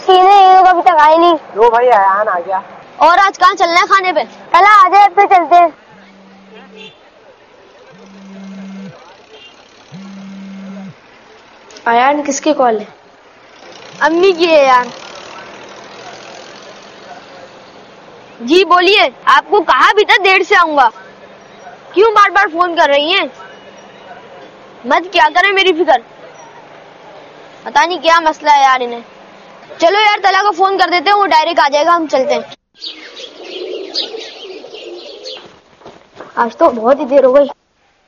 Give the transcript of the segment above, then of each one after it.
चीजें अभी तक आई नहीं। लो भाई आयान आ गया। और आज कहाँ चलना है खाने पे? कल आ जाए फिर चलते हैं। आयान किसकी कॉल है? अम्मी की है यार। जी बोलिए, आपको कहा भी था देर से आऊंगा, क्यों बार बार फोन कर रही हैं? मत क्या करें मेरी फिक्र, पता नहीं क्या मसला है यार इन्हें। चलो यार तला को फोन कर देते हैं, वो डायरेक्ट आ जाएगा, हम चलते हैं। आज तो बहुत ही देर हो गई।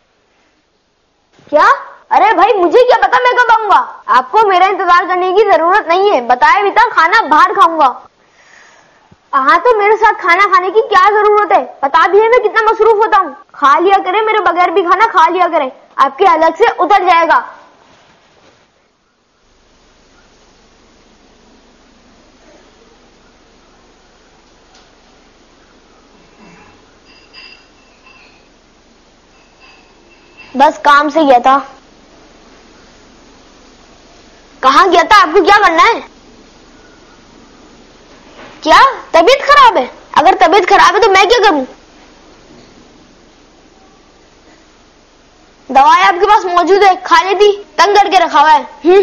क्या? अरे भाई मुझे क्या पता मैं कब आऊंगा? आपको मेरा इंतजार करने की जरूरत नहीं है, बताया भी था खाना बाहर खाऊंगा। हाँ तो मेरे साथ खाना खाने की क्या जरूरत है? पता भी है मैं कितना मसरूफ होता हूँ। खा लिया करें, मेरे बगैर भी खाना खा लिया करें, आपके अलग से उतर जाएगा। बस काम से गया था। कहाँ गया था? आपको क्या करना है? क्या तबीयत खराब है? अगर तबीयत खराब है तो मैं क्या करूं? दवाई आपके पास मौजूद है, खा लेती, तंग करके रखा हुआ है।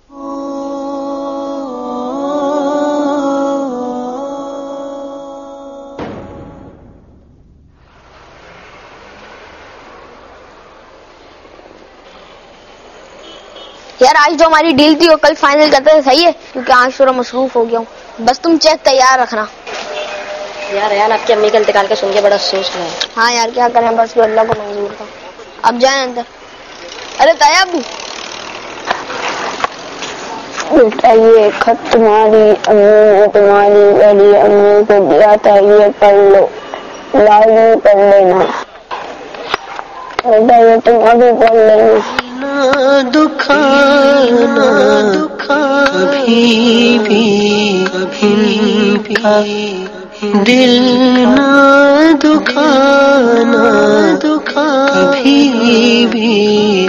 यार आज जो हमारी डील थी वो कल फाइनल करते थे, सही है? क्योंकि आज थोड़ा मसरूफ हो गया हूँ। बस तुम चेक तैयार रखना। यार यार आपकी अम्मी का इंतकाल का सुन के बड़ा अफसोस हुआ है। हाँ यार क्या करें, बस अल्लाह को मंजूर था। अब जाए अंदर। अरे ताया अबू, बेटा ये खत तुम्हारी अम्मी ने तुम्हारी बड़ी अम्मी को दिया था, ये पढ़ लो, लाजमी पढ़ लेना बेटा, ये तुम अभी पढ़ लेना। दुखाना कभी भी दिल ना दुखाना कभी भी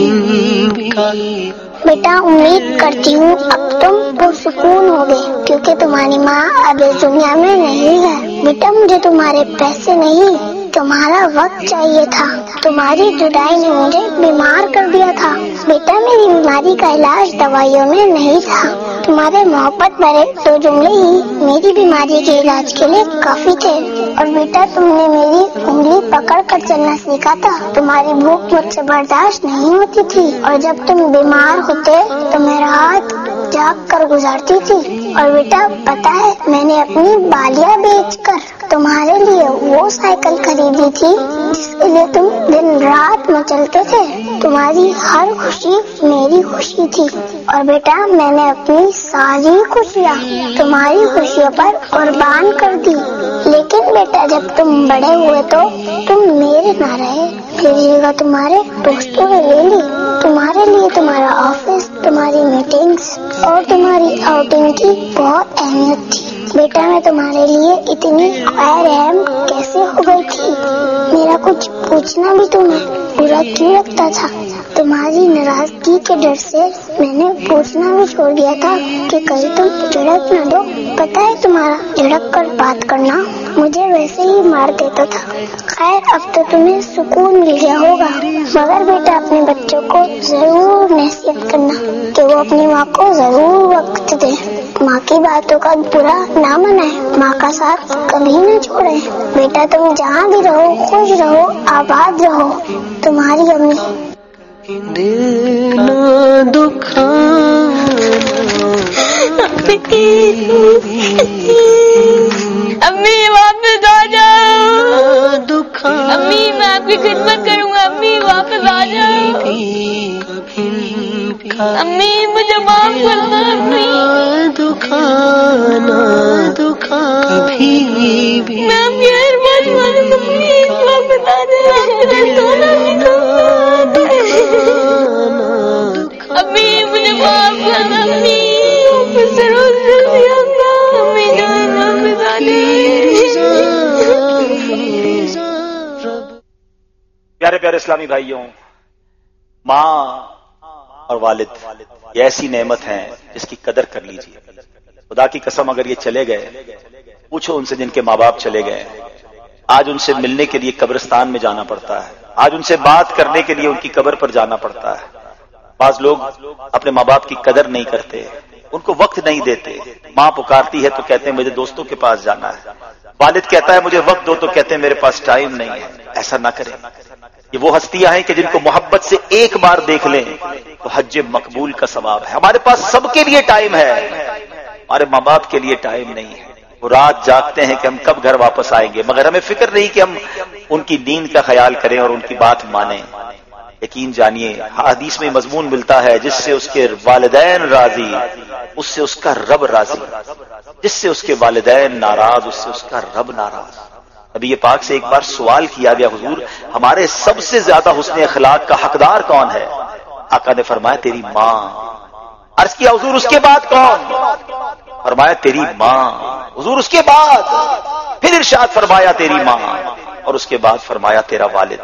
बेटा उम्मीद करती हूँ अब तुम पुरसुकून हो गए, क्योंकि तुम्हारी माँ अब इस दुनिया में नहीं है। बेटा मुझे तुम्हारे पैसे नहीं, तुम्हारा वक्त चाहिए था। तुम्हारी जुदाई ने मुझे बीमार कर दिया था। बेटा मेरी बीमारी का इलाज दवाइयों में नहीं था। तुम्हारे मोहब्बत भरे 2 जुमले ही मेरी बीमारी के इलाज के लिए काफी थे। और बेटा तुमने मेरी उंगली पकड़ कर चलना सीखा था। तुम्हारी भूख मुझसे बर्दाश्त नहीं होती थी, और जब तुम बीमार होते तो मेरा हाथ जाग कर गुजारती थी। और बेटा पता है मैंने अपनी बालियां बेचकर तुम्हारे लिए वो साइकिल खरीदी थी जिसके लिए तुम दिन रात मचलते थे। तुम्हारी हर खुशी मेरी खुशी थी, और बेटा मैंने अपनी सारी खुशियाँ तुम्हारी खुशियों पर कुर्बान कर दी। लेकिन बेटा जब तुम बड़े हुए तो तुम मेरे ना रहे, फिर जगह तुम्हारे दोस्तों ने ले ली। तुम्हारे लिए तुम्हारा ऑफिस, तुम्हारी मीटिंग्स और तुम्हारी आउटिंग की बहुत अहमियत थी। बेटा मैं तुम्हारे लिए इतनी ख्वार रहम कैसे हो गई थी? मेरा कुछ पूछना भी तुम्हें बुरा क्यों लगता था? तुम्हारी नाराजगी के डर से मैंने पूछना भी छोड़ दिया था कि कहीं तुम झड़क न दो। पता है तुम्हारा झड़क कर बात करना मुझे वैसे ही मार देता था। खैर अब तो तुम्हें सुकून मिल गया होगा, मगर बेटा अपने बच्चों को जरूर नसीहत करना कि वो अपनी माँ को जरूर वक्त दे। माँ की बातों का बुरा ना मनाए, माँ का साथ कभी न छोड़े। बेटा तुम जहाँ भी रहो खुश रहो, आबाद रहो। तुम्हारी अम्मी। दिल ना दुखाना अम्मी वापस आ जाओ। अम्मी मैं आपकी खिदमत करूंगा, अम्मी वापस आ जाओ। अम्मी मुझे माफ कर दो। अम्मी दुखाना कभी भी मैं आपकी हर बात मानूंगा, प्लीज वापस आ जाओ। अम्मी मुझे माफ कर दो। अम्मी वापस जल्दी आना। अम्मी जान वापस आ जाओ। प्यारे प्यारे इस्लामी भाइयों, माँ और वालिद ये ऐसी नेमत हैं जिसकी कदर कर लीजिए। खुदा की कसम अगर ये चले गए, पूछो उनसे जिनके माँ बाप चले गए, आज उनसे मिलने के लिए कब्रिस्तान में जाना पड़ता है, आज उनसे बात करने के लिए उनकी कब्र पर जाना पड़ता है। बाज लोग अपने माँ बाप की कदर नहीं करते, उनको वक्त नहीं देते। माँ पुकारती है तो कहते हैं मुझे दोस्तों के पास जाना है, वालिद कहता है मुझे वक्त दो तो कहते हैं मेरे पास टाइम नहीं है। ऐसा ना करें। ये वो हस्तियां हैं कि जिनको मोहब्बत से एक बार देख लें तो हज मकबूल का सवाब है। हमारे पास सबके लिए टाइम है, हमारे माँ बाप के लिए टाइम नहीं है। वो रात जागते हैं कि हम कब घर वापस आएंगे, मगर हमें फिक्र नहीं कि हम उनकी नींद का ख्याल करें और उनकी बात मानें। यकीन जानिए, हदीस में मजमून मिलता है, जिससे उसके वालिदैन राजी उससे उसका रब राजी, जिससे उसके वालिदैन नाराज उससे उसका रब नाराज। अभी ये पाक से एक बार सवाल किया गया, हुजूर हमारे सबसे ज्यादा हुस्न अखलाक का हकदार कौन है? आका ने फरमाया तेरी माँ। अर्ज किया हुजूर उसके बाद कौन? फरमाया तेरी माँ। हुजूर उसके बाद? फिर इरशाद फरमाया तेरी माँ, और उसके बाद फरमाया तेरा वालिद।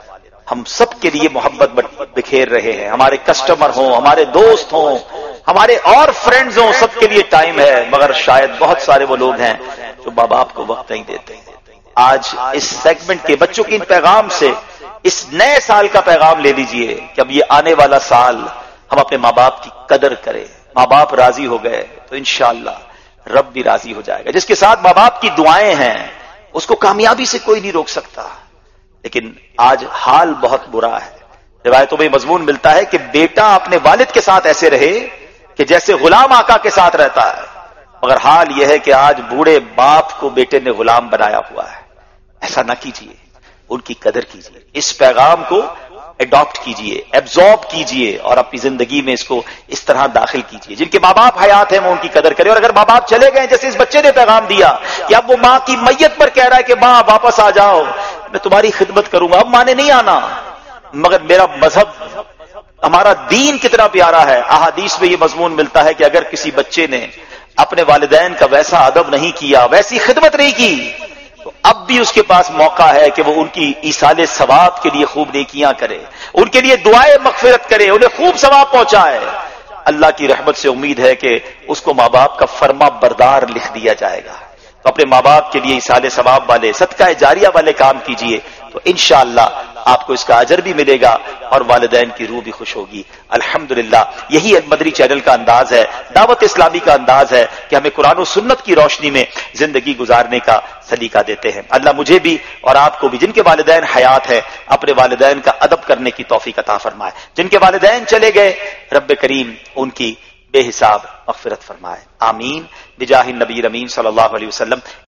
हम सब के लिए मोहब्बत बिखेर रहे हैं, हमारे कस्टमर हों, हमारे दोस्त हों, हमारे और फ्रेंड्स हों, सबके लिए टाइम है, मगर शायद बहुत सारे वो लोग हैं जो माँ बाप को वक्त नहीं देते। आज इस सेगमेंट के बच्चों के इन पैगाम से इस नए साल का पैगाम ले लीजिए कि अब ये आने वाला साल हम अपने माँ बाप की कदर करें। माँ बाप राजी हो गए तो इंशाअल्लाह रब भी राजी हो जाएगा। जिसके साथ माँ बाप की दुआएं हैं उसको कामयाबी से कोई नहीं रोक सकता। लेकिन आज हाल बहुत बुरा है। रिवायतों में मजमून मिलता है कि बेटा अपने वालिद के साथ ऐसे रहे कि जैसे गुलाम आका के साथ रहता है, मगर हाल यह है कि आज बूढ़े बाप को बेटे ने गुलाम बनाया हुआ है। ऐसा ना कीजिए, उनकी कदर कीजिए, इस पैगाम को एडॉप्ट कीजिए, एब्जॉर्ब कीजिए और अपनी जिंदगी में इसको इस तरह दाखिल कीजिए। जिनके माँ बाप हयात हैं वो उनकी कदर करें, और अगर माँ बाप चले गए, जैसे इस बच्चे ने पैगाम दिया कि अब वो माँ की मैयत पर कह रहा है कि माँ वापस आ जाओ, मैं तुम्हारी खिदमत करूंगा, अब माँ ने नहीं आना, मगर मेरा मजहब, हमारा दीन कितना प्यारा है। अहादीस में ये मजमून मिलता है कि अगर किसी बच्चे ने अपने वालिदैन का वैसा अदब नहीं किया, वैसी खिदमत नहीं की, तो अब भी उसके पास मौका है कि वो उनकी ईसाले सवाब के लिए खूब नेकियां करे, उनके लिए दुआएं मगफिरत करे, उन्हें खूब सवाब पहुंचाए। अल्लाह की रहमत से उम्मीद है कि उसको माँ बाप का फर्मा बरदार लिख दिया जाएगा। तो अपने माँ बाप के लिए ईसाले सवाब वाले, सदका जारिया वाले काम कीजिए, तो इंशाअल्लाह आपको इसका अजर भी मिलेगा और वालिदैन की रूह भी खुश होगी। अल्हम्दुलिल्लाह, यही मदरी चैनल का अंदाज है, दावत इस्लामी का अंदाज है कि हमें कुरान और सुन्नत की रोशनी में जिंदगी गुजारने का सलीका देते हैं। अल्लाह मुझे भी और आपको भी, जिनके वालिदैन हयात है, अपने वालिदैन का अदब करने की तौफीक अता फरमाए। जिनके वालिदैन चले गए, रब्बे करीम उनकी बेहिसाब मग़फ़िरत फरमाए। आमीन बिजाहि नबी अमीन सल्लल्लाहु अलैहि वसल्लम।